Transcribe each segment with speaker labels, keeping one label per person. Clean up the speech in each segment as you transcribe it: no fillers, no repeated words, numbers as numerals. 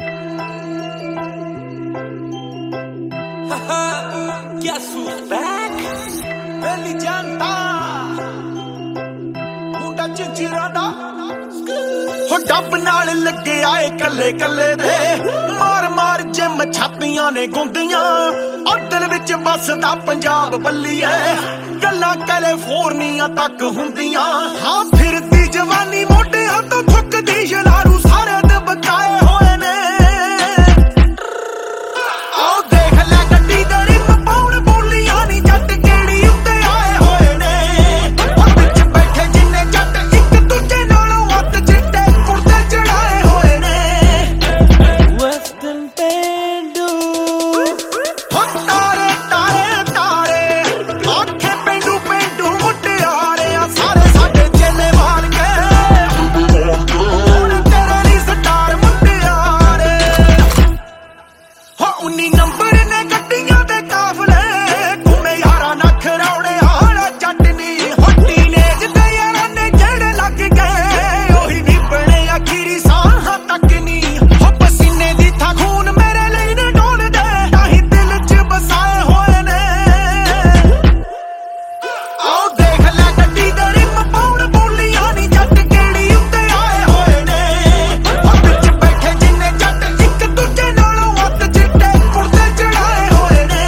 Speaker 1: Guess who's back? Belly Janta ਮੁੰਡਾ ਚਿੰਚੀਰਾ ਦਾ ਹੋ ਡੱਬ ਨਾਲ ਲੱਗੇ ਆਏ ਕੱਲੇ ਕੱਲੇ ਦੇ ਮਾਰ ਮਾਰ ਜਿਮ ਛਾਤੀਆਂ ਨੇ ਗੁੰਦੀਆਂ ਔਰ ਦਿਲ ਵਿੱਚ ਵੱਸਦਾ ਪੰਜਾਬ ਬੱਲੀਏ ਗੱਲਾਂ ਕੈਲੀਫੋਰਨੀਆ ਤੱਕ ਹੁੰਦੀਆਂ ਹਾਂ ਫਿਰਦੀ ਜਵਾਨੀ ਮੋਢਿਆਂ ਤੋਂ ਥੁੱਕਦੀ ਸ਼ਲਾਰੂ ਸਾਰੇ ਦਬਕਾਏ ਹੋਏ ਨੇ ਆਓ ਦੇਖ ਲੈ ਗੱਡੀ ਦੇ ਰਿਮ ਪਾਉਣ ਬੋਲੀਆਂ ਨੀ ਜੱਟ ਕਿਹੜੀ ਉੱਤੇ ਆਏ ਹੋਏ ਨੇ ਉਹ ਵਿੱਚ ਬੈਠੇ ਜਿੰਨੇ ਜੱਟ ਇੱਕ ਦੂਜੇ ਨਾਲੋਂ ਵੱਧ ਚਿੱਟੇ ਕੁੜਤੇ ਚੜਾਏ ਹੋਏ ਨੇ ਵੈਸਟਰਨ ਪੇਂਡੂ ਹੋ ਤਾਰੇ ਤਾਰੇ ਤਾਰੇ ਆਖੇ ਪੇਂਡੂ ਪੇਂਡੂ ਮੁਟਿਆਰੇ ਆ ਸਾਰੇ ਸਾਡੇ ਚੇਲੇ ਵਾਲ ਕੇ ਹੁਣ ਤੇਰੇ ਲਈ ਸਟਾਰ ਮੁਟਿਆਰੇ ਹੋ 19 ਨੰਬਰ ਨੇ ਗੱਡੀਆਂ ਦੇ ਕਾਫਲੇ ਘੁੰਮੇ ਯਾਰਾਂ ਨੱਖ ਰੌੜੇ ਹਾਲਾ ਚਟਨੀ ਹੱਟੀ ਨੇ ਜਿੱਤੇ ਯਾਰਾਂ ਨੇ ਜਿਹੜੇ ਲੱਗ ਗਏ ਉਹੀ ਨਹੀਂ ਬਣੇ ਅਖੀਰੀ ਸਾਹਾਂ ਤੱਕ ਨਹੀਂ ਹੋ ਪਸੀਨੇ ਦੀ ਥਾਂ ਖੂਨ ਮੇਰੇ ਲਈ ਨੇ ਡੋਲਦੇ ਤਾਂ ਹੀ ਦਿਲ 'ਚ ਵਸਾਏ ਹੋਏ ਨੇ ਆਓ ਦੇਖ ਲੈ ਗੱਡੀ ਦੇ ਰਿਮ ਪਾਉਣ ਬੋਲੀਆਂ ਨੀ ਜੱਟ ਕਿਹੜੀ ਉੱਤੇ ਆਏ ਹੋਏ ਨੇ ਉਹ ਵਿੱਚ ਬੈਠੇ ਜਿੰਨੇ ਜੱਟ ਇੱਕ ਦੂਜੇ ਨਾਲੋਂ ਵੱਧ ਚਿੱਟੇ ਕੁੜਤੇ ਚੜਾਏ ਹੋਏ ਨੇ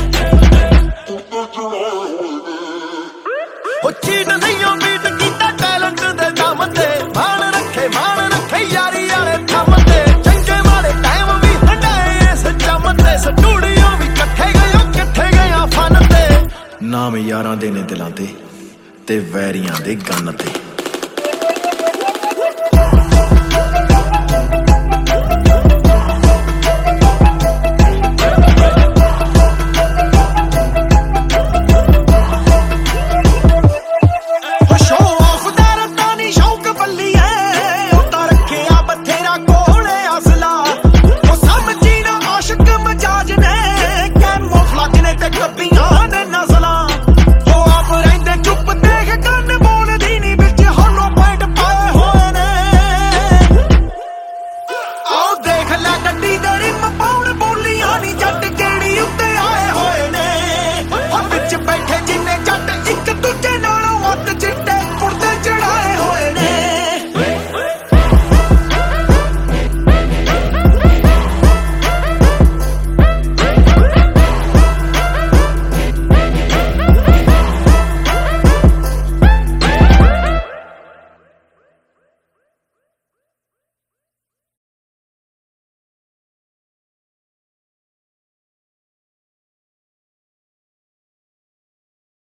Speaker 1: ਉਹ ਚੀਟ ਨਹੀਂਓ ਮੀਟ ਕੀਤਾ ਟੈਲੈਂਟ ਦੇ ਦਮ ਤੇ ਮਾਣ ਰੱਖੇ ਯਾਰੀ ਵਾਲੇ ਥੰਮ ਤੇ ਚੰਗੇ ਮਾੜੇ ਟਾਈਮ ਵੀ ਹਟਾਏ ਇਸ ਜੰਮ ਤੇ ਸਟੂਡੀਓ ਵੀ ਇਕੱਠੇ ਗਏ ਫਨ ਤੇ
Speaker 2: ਨਾਮ ਯਾਰਾਂ ਦੇ ਨੇ ਦਿਲਾਂ ਤੇ ਵੈਰੀਆਂ ਦੇ ਗੰਨ ਤੇ।